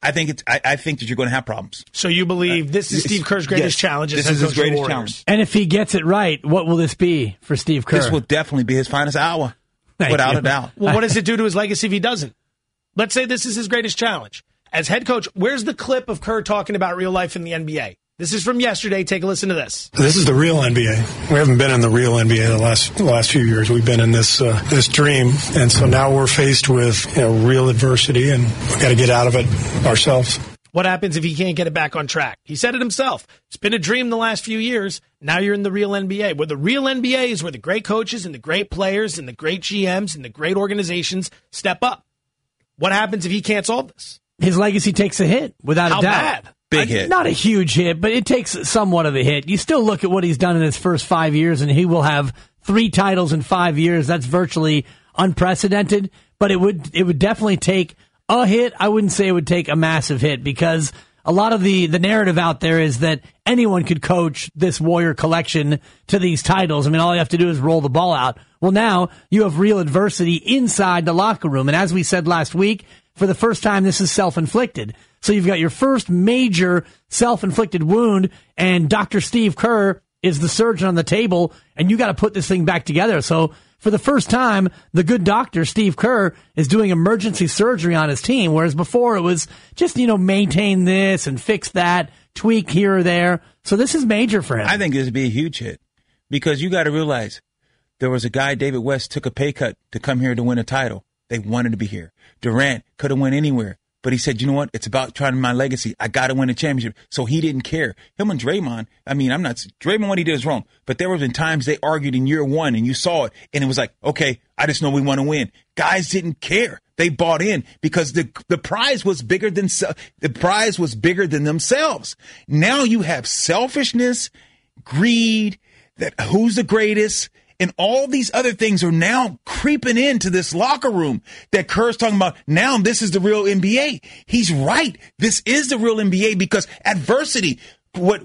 I think that you're going to have problems. So you believe this is Steve Kerr's greatest challenge? This is his greatest challenge. And if he gets it right, what will this be for Steve Kerr? This will definitely be his finest hour, without a doubt. Well, what does it do to his legacy if he doesn't? Let's say this is his greatest challenge. As head coach, where's the clip of Kerr talking about real life in the NBA? This is from yesterday. Take a listen to this. This is the real NBA. We haven't been in the real NBA the last few years. We've been in this dream, and so now we're faced with real adversity, and we've got to get out of it ourselves. What happens if he can't get it back on track? He said it himself. It's been a dream the last few years. Now you're in the real NBA. Where the real NBA is where the great coaches and the great players and the great GMs and the great organizations step up. What happens if he can't solve this? His legacy takes a hit, without a doubt. How bad? Big hit. Not a huge hit, but it takes somewhat of a hit. You still look at what he's done in his first 5 years, and he will have 3 titles in 5 years. That's virtually unprecedented, but it would definitely take a hit. I wouldn't say it would take a massive hit, because a lot of the narrative out there is that anyone could coach this Warrior collection to these titles. I mean, all you have to do is roll the ball out. Well, now you have real adversity inside the locker room, and as we said last week, for the first time, this is self-inflicted. So you've got your first major self-inflicted wound, and Dr. Steve Kerr is the surgeon on the table, and you got to put this thing back together. So for the first time, the good doctor, Steve Kerr, is doing emergency surgery on his team, whereas before it was just, maintain this and fix that, tweak here or there. So this is major for him. I think this would be a huge hit, because you got to realize there was a guy, David West, took a pay cut to come here to win a title. They wanted to be here. Durant could have went anywhere, but he said, you know what? It's about trying my legacy. I got to win a championship. So he didn't care. Him and Draymond, Draymond, what he did is wrong, but there were been times they argued in year one and you saw it and it was like, okay, I just know we want to win. Guys didn't care. They bought in because the prize was bigger than themselves. Now you have selfishness, greed, that who's the greatest, and all these other things are now creeping into this locker room that Kerr's talking about. Now this is the real NBA. He's right. This is the real NBA, because adversity, what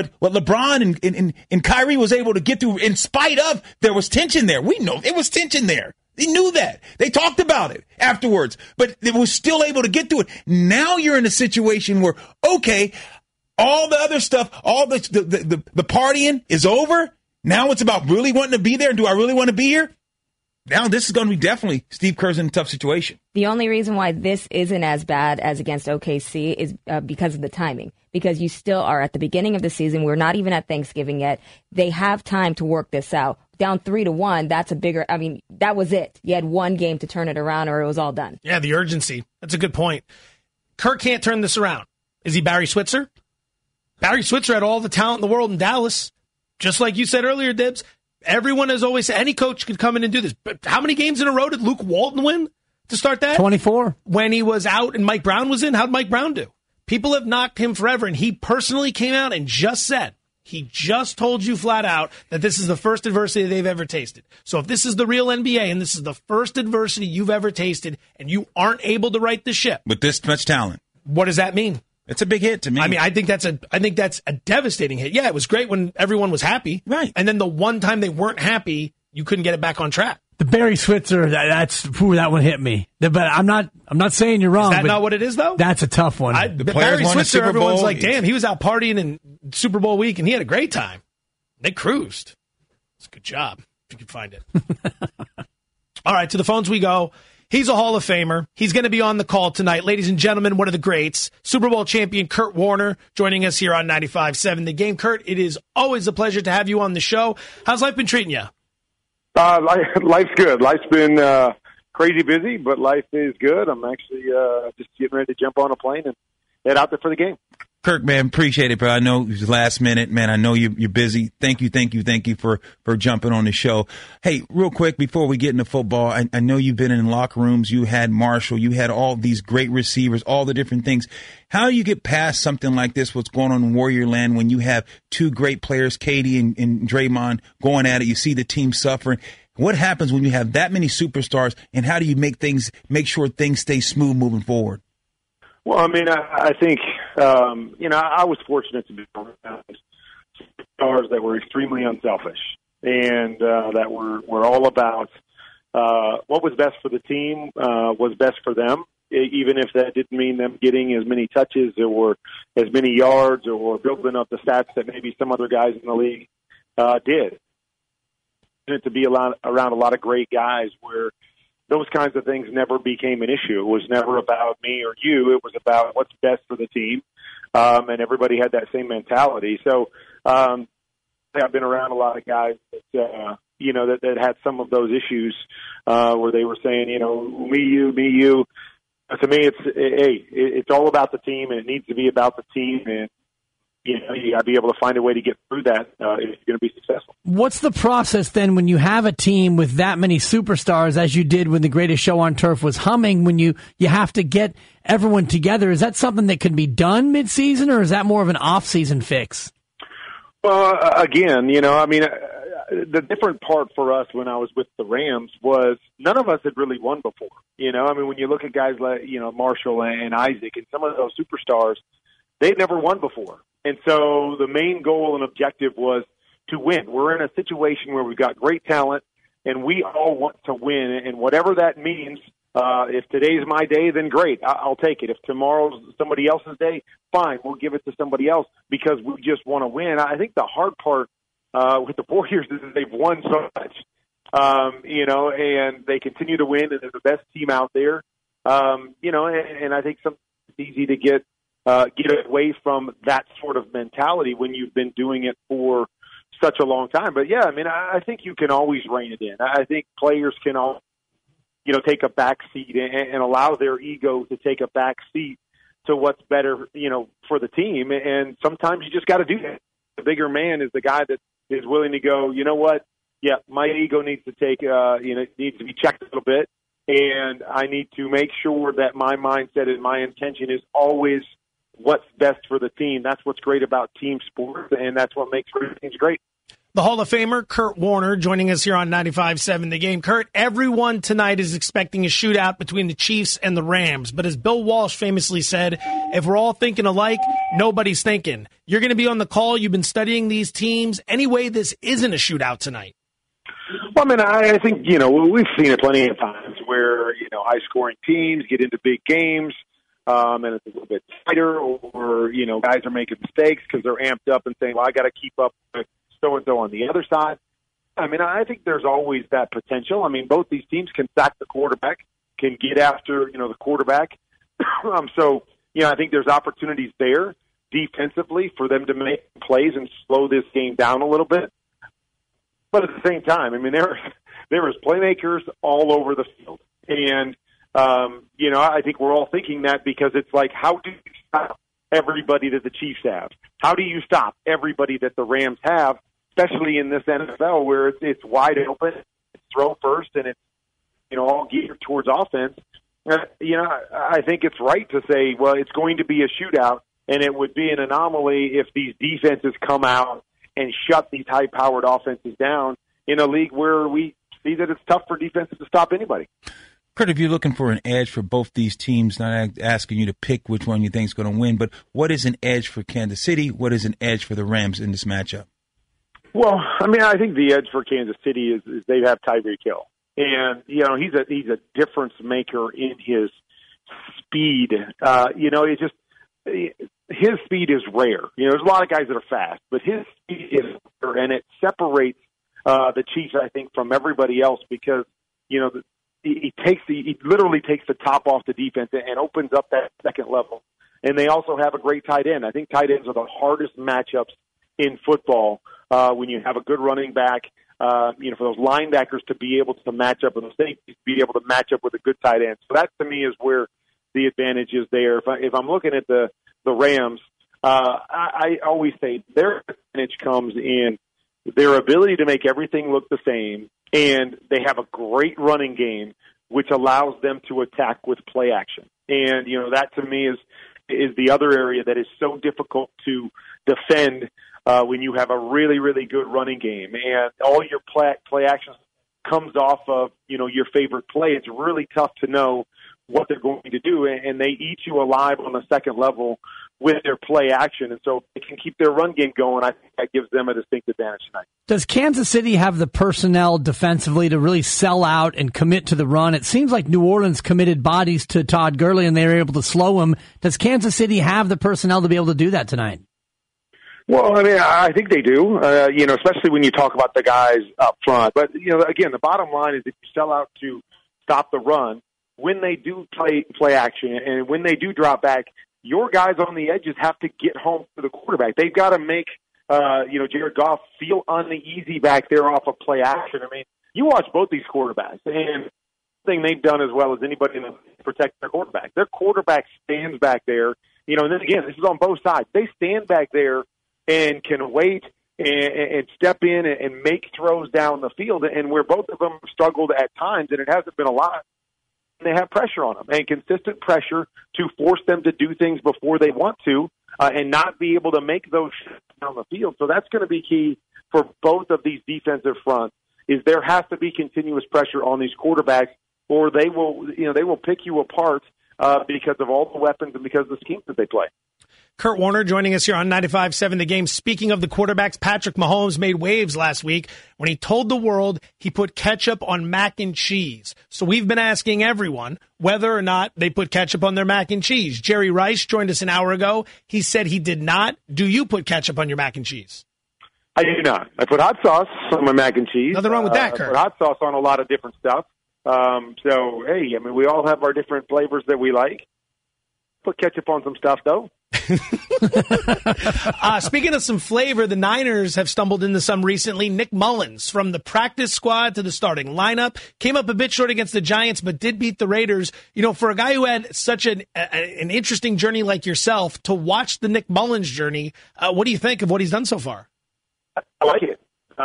LeBron and Kyrie was able to get through, in spite of, there was tension there. We know there was tension there. They knew that. They talked about it afterwards, but they were still able to get through it. Now you're in a situation where, okay, all the other stuff, all the partying is over. Now it's about really wanting to be there. Do I really want to be here? Now this is going to be definitely Steve Kerr's in a tough situation. The only reason why this isn't as bad as against OKC is because of the timing. Because you still are at the beginning of the season. We're not even at Thanksgiving yet. They have time to work this out. Down 3-1, that's a bigger, that was it. You had one game to turn it around or it was all done. Yeah, the urgency. That's a good point. Kerr can't turn this around. Is he Barry Switzer? Barry Switzer had all the talent in the world in Dallas. Just like you said earlier, Dibs, everyone has always said any coach could come in and do this. But how many games in a row did Luke Walton win to start that? 24. When he was out and Mike Brown was in, how'd Mike Brown do? People have knocked him forever, and he personally came out and he just told you flat out that this is the first adversity they've ever tasted. So if this is the real NBA and this is the first adversity you've ever tasted and you aren't able to right the ship. With this much talent. What does that mean? It's a big hit to me. I think that's a devastating hit. Yeah, it was great when everyone was happy. Right. And then the one time they weren't happy, you couldn't get it back on track. The Barry Switzer, that one hit me. But I'm not saying you're wrong. Is that not what it is, though? That's a tough one. Barry Switzer, everyone's like, damn, he was out partying in Super Bowl week, and he had a great time. They cruised. It's a good job, if you can find it. All right, to the phones we go. He's a Hall of Famer. He's going to be on the call tonight. Ladies and gentlemen, one of the greats, Super Bowl champion Kurt Warner, joining us here on 95.7 The Game. Kurt, it is always a pleasure to have you on the show. How's life been treating you? Life's good. Life's been crazy busy, but life is good. I'm actually just getting ready to jump on a plane and head out there for the game. Kirk, man, appreciate it, bro. I know it was last minute, man. I know you're busy. Thank you for jumping on the show. Hey, real quick, before we get into football, I know you've been in locker rooms. You had Marshall. You had all these great receivers, all the different things. How do you get past something like this, what's going on in Warrior Land, when you have two great players, Katie and Draymond, going at it? You see the team suffering. What happens when you have that many superstars, and how do you make sure things stay smooth moving forward? Well, I think, I was fortunate to be around stars that were extremely unselfish and that were all about what was best for the team, was best for them, even if that didn't mean them getting as many touches or as many yards or building up the stats that maybe some other guys in the league did. To be around a lot of great guys where those kinds of things never became an issue. It was never about me or you. It was about what's best for the team, and everybody had that same mentality. So I've been around a lot of guys that, that had some of those issues where they were saying, me, you. To me, it's all about the team, and it needs to be about the team, and you got to be able to find a way to get through that if you're going to be successful. What's the process then when you have a team with that many superstars, as you did when the Greatest Show on Turf was humming, when you have to get everyone together? Is that something that can be done mid-season, or is that more of an off-season fix? Well, again, the different part for us when I was with the Rams was none of us had really won before. When you look at guys like, Marshall and Isaac and some of those superstars, they'd never won before. And so the main goal and objective was to win. We're in a situation where we've got great talent, and we all want to win. And whatever that means, if today's my day, then great, I'll take it. If tomorrow's somebody else's day, fine, we'll give it to somebody else because we just want to win. I think the hard part with the Warriors is that they've won so much, and they continue to win, and they're the best team out there. And I think sometimes it's easy to get away from that sort of mentality when you've been doing it for such a long time. But yeah, I think you can always rein it in. I think players can all, take a back seat and allow their ego to take a back seat to what's better, for the team. And sometimes you just got to do that. The bigger man is the guy that is willing to go, you know what? Yeah, my ego needs to take, needs to be checked a little bit. And I need to make sure that my mindset and my intention is always what's best for the team. That's what's great about team sports, and that's what makes teams great. The Hall of Famer, Kurt Warner, joining us here on 95.7 The Game. Kurt, everyone tonight is expecting a shootout between the Chiefs and the Rams. But as Bill Walsh famously said, if we're all thinking alike, nobody's thinking. You're going to be on the call. You've been studying these teams. Anyway, this isn't a shootout tonight. Well, I think, we've seen it plenty of times where, high-scoring teams get into big games. And it's a little bit tighter, or guys are making mistakes because they're amped up and saying, well, I got to keep up with so-and-so on the other side. I think there's always that potential. Both these teams can sack the quarterback, can get after, the quarterback. I think there's opportunities there defensively for them to make plays and slow this game down a little bit. But at the same time, there is playmakers all over the field. And I think we're all thinking that because it's like, how do you stop everybody that the Chiefs have? How do you stop everybody that the Rams have, especially in this NFL where it's wide open, it's throw first, and it's, all geared towards offense? I think it's right to say, well, it's going to be a shootout, and it would be an anomaly if these defenses come out and shut these high-powered offenses down in a league where we see that it's tough for defenses to stop anybody. Kurt, if you're looking for an edge for both these teams, not asking you to pick which one you think is going to win, but what is an edge for Kansas City? What is an edge for the Rams in this matchup? Well, I think the edge for Kansas City is they have Tyreek Hill. And, he's a difference maker in his speed. His speed is rare. There's a lot of guys that are fast, but his speed is rare, and it separates the Chiefs, I think, from everybody else because, he literally takes the top off the defense and opens up that second level. And they also have a great tight end. I think tight ends are the hardest matchups in football when you have a good running back. For those linebackers to be able to match up with the safeties, to be able to match up with a good tight end. So that to me is where the advantage is there. If I'm looking at the Rams, I always say their advantage comes in their ability to make everything look the same, and they have a great running game, which allows them to attack with play action. And, that to me is the other area that is so difficult to defend when you have a really, really good running game. And all your play action comes off of, your favorite play. It's really tough to know what they're going to do, and they eat you alive on the second level with their play action. And so if they can keep their run game going, I think that gives them a distinct advantage tonight. Does Kansas City have the personnel defensively to really sell out and commit to the run? It seems like New Orleans committed bodies to Todd Gurley and they were able to slow him. Does Kansas City have the personnel to be able to do that tonight? Well, I mean, I think they do, especially when you talk about the guys up front. But, again, the bottom line is if you sell out to stop the run, when they do play action and when they do drop back, your guys on the edges have to get home to the quarterback. They've got to make, Jared Goff feel uneasy back there off of play action. I mean, you watch both these quarterbacks, and the thing they've done as well as anybody to protect their quarterback. Their quarterback stands back there, and then again, this is on both sides. They stand back there and can wait and step in and make throws down the field. And where both of them struggled at times, and it hasn't been a lot, they have pressure on them and consistent pressure to force them to do things before they want to and not be able to make those shots down the field. So that's going to be key for both of these defensive fronts is there has to be continuous pressure on these quarterbacks or they will pick you apart because of all the weapons and because of the schemes that they play. Kurt Warner joining us here on 95.7 The Game. Speaking of the quarterbacks, Patrick Mahomes made waves last week when he told the world he put ketchup on mac and cheese. So we've been asking everyone whether or not they put ketchup on their mac and cheese. Jerry Rice joined us an hour ago. He said he did not. Do you put ketchup on your mac and cheese? I do not. I put hot sauce on my mac and cheese. Nothing wrong with that, Kurt. I put hot sauce on a lot of different stuff. We all have our different flavors that we like. Put ketchup on some stuff, though. Speaking of some flavor, the Niners have stumbled into some recently. Nick Mullins, from the practice squad to the starting lineup, came up a bit short against the Giants, but did beat the Raiders. For a guy who had such an interesting journey like yourself, to watch the Nick Mullins journey, what do you think of what he's done so far? I like it.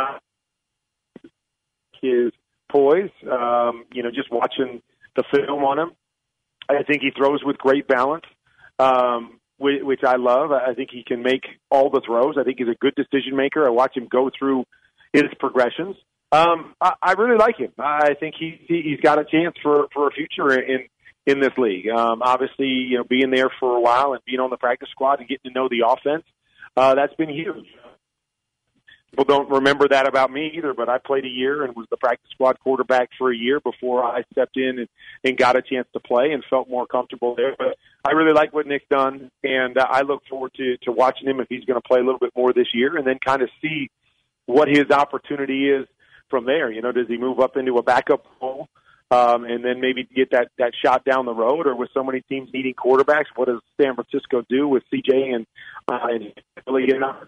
His poise, just watching the film on him, I think he throws with great balance. Which I love. I think he can make all the throws. I think he's a good decision maker. I watch him go through his progressions. I really like him. I think he's got a chance for a future in this league. Obviously, being there for a while and being on the practice squad and getting to know the offense, that's been huge. People don't remember that about me either, but I played a year and was the practice squad quarterback for a year before I stepped in and got a chance to play and felt more comfortable there. But I really like what Nick's done, and I look forward to watching him if he's going to play a little bit more this year and then kind of see what his opportunity is from there. Does he move up into a backup role and then maybe get that shot down the road, or with so many teams needing quarterbacks, what does San Francisco do with CJ and really get an opportunity?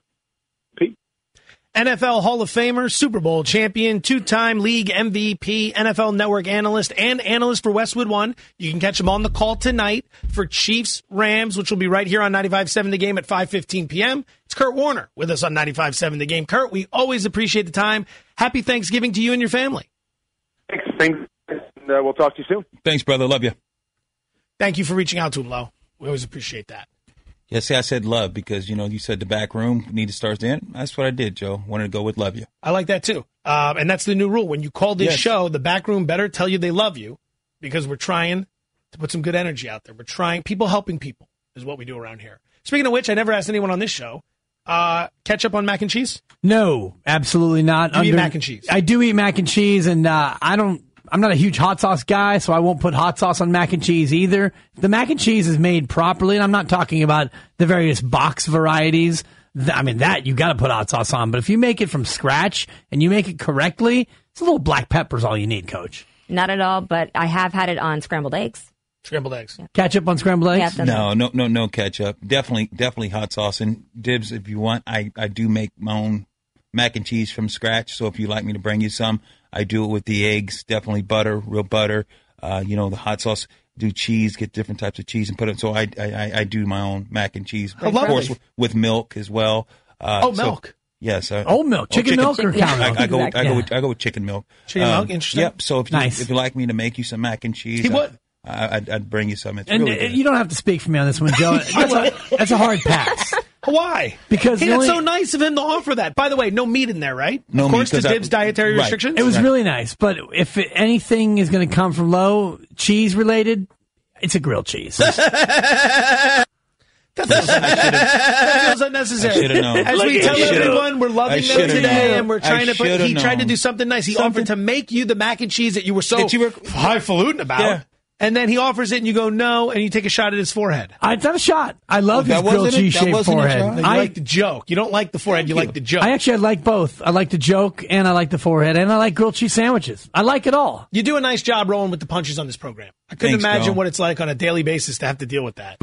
NFL Hall of Famer, Super Bowl champion, two-time league MVP, NFL Network analyst, and analyst for Westwood One. You can catch him on the call tonight for Chiefs-Rams, which will be right here on 95.7 The Game at 5:15 p.m. It's Kurt Warner with us on 95.7 The Game. Kurt, we always appreciate the time. Happy Thanksgiving to you and your family. Thanks. And we'll talk to you soon. Thanks, brother. Love you. Thank you for reaching out to him, Lo. We always appreciate that. Yeah, see, I said love because, you said the back room need to start in. That's what I did, Joe. Wanted to go with love you. I like that, too. And that's the new rule. When you call this show, the back room better tell you they love you because we're trying to put some good energy out there. We're trying. People helping people is what we do around here. Speaking of which, I never asked anyone on this show, ketchup on mac and cheese? No, absolutely not. You eat mac and cheese? I do eat mac and cheese, and I'm not a huge hot sauce guy, so I won't put hot sauce on mac and cheese either. If the mac and cheese is made properly, and I'm not talking about the various box varieties, that you got to put hot sauce on. But if you make it from scratch and you make it correctly, it's a little black pepper's all you need, Coach. Not at all, but I have had it on scrambled eggs. Scrambled eggs. Yeah. Ketchup on scrambled eggs? Yeah, no ketchup. Definitely hot sauce. And Dibs, if you want, I do make my own mac and cheese from scratch. So if you'd like me to bring you some, I do it with the eggs, definitely butter, real butter. The hot sauce, do cheese, get different types of cheese and put it. So I do my own mac and cheese, of course, with milk as well. Milk. Yes. Old milk, chicken milk or cow milk? I go with chicken milk. Chicken milk, interesting. Yep. So if you like me to make you some mac and cheese, he would. I'd bring you some. It's and really good. You don't have to speak for me on this one, Joe. That's a hard pass. Why? Because it's so nice of him to offer that. By the way, no meat in there, right? No of course, meat, the Dibs dietary restrictions. It was really nice, but if anything is going to come from Lowe, cheese related, it's a grilled cheese. That feels unnecessary. I should've known. As we tell everyone, we're loving them today, and we're trying to put. He tried to do something nice. He offered to make you the mac and cheese that you were so highfalutin about. Yeah. And then he offers it, and you go no, and you take a shot at his forehead. It's not a shot. I love his grilled cheese-shaped forehead. I like the joke. You don't like the forehead. You like the joke. I like both. I like the joke, and I like the forehead, and I like grilled cheese sandwiches. I like it all. You do a nice job rolling with the punches on this program. I couldn't imagine what it's like on a daily basis to have to deal with that.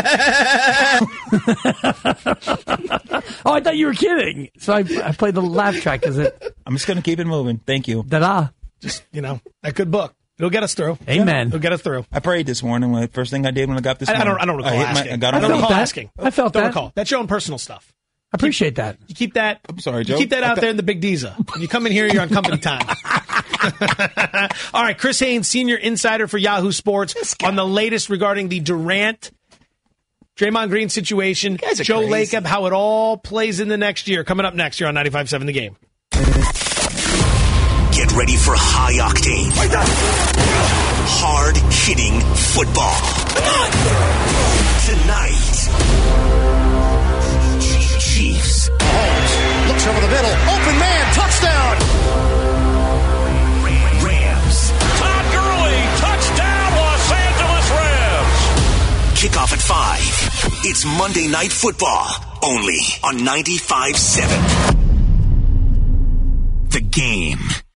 Oh, I thought you were kidding. So I played the laugh track. I'm just going to keep it moving. Thank you. Da-da. Just, that good book. It'll get us through. Amen. It'll get us through. I prayed this morning. The first thing I did when I got this morning. I don't recall asking. I don't recall asking. I felt don't that. Recall. That's your own personal stuff. I appreciate that. You keep that. I'm sorry, Joe. You keep that out there in the Big Diza. When you come in here, you're on company time. All right, Chris Haynes, senior insider for Yahoo Sports, on the latest regarding the Durant, Draymond Green situation. Joe Lacob, how it all plays in the next year. Coming up next year on 95.7 The Game. Get ready for high-octane, hard-hitting football. Tonight, Chiefs. Mahomes looks over the middle. Open man. Touchdown. Rams. Todd Gurley. Touchdown, Los Angeles Rams. Kickoff at 5. It's Monday Night Football, only on 95.7. The Game.